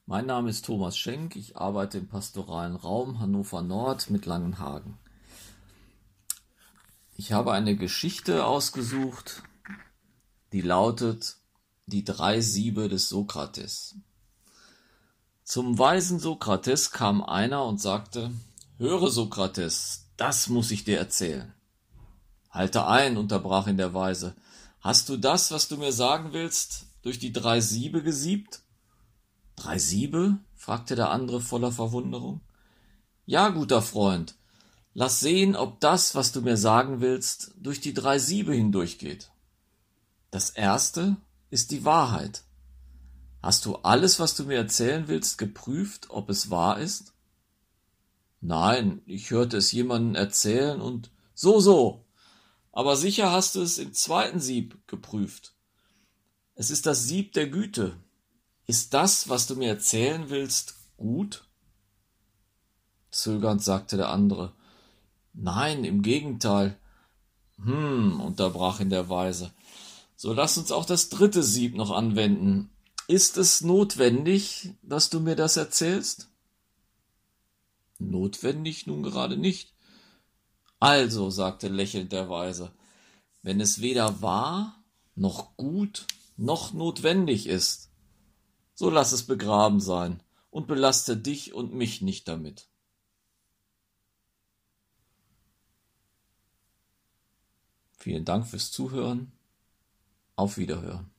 Mein Name ist Thomas Schenk, ich arbeite im pastoralen Raum Hannover Nord mit Langenhagen. Ich habe eine Geschichte ausgesucht, die lautet Die 3 Siebe des Sokrates. Zum weisen Sokrates kam einer und sagte: Höre, Sokrates, das muss ich dir erzählen. Halte ein, unterbrach ihn der Weise. Hast du das, was du mir sagen willst, durch die 3 Siebe gesiebt? 3 Siebe? Fragte der andere voller Verwunderung. Ja, guter Freund, lass sehen, ob das, was du mir sagen willst, durch die 3 Siebe hindurchgeht. Das erste ist die Wahrheit. Hast du alles, was du mir erzählen willst, geprüft, ob es wahr ist? Nein, ich hörte es jemandem erzählen und so. Aber sicher hast du es im zweiten Sieb geprüft. Es ist das Sieb der Güte. Ist das, was du mir erzählen willst, gut? Zögernd sagte der andere. Nein, im Gegenteil. Unterbrach ihn der Weise. So lass uns auch das dritte Sieb noch anwenden. Ist es notwendig, dass du mir das erzählst? Notwendig nun gerade nicht. Also, sagte lächelnd der Weise, wenn es weder wahr, noch gut, noch notwendig ist, so lass es begraben sein und belaste dich und mich nicht damit. Vielen Dank fürs Zuhören. Auf Wiederhören.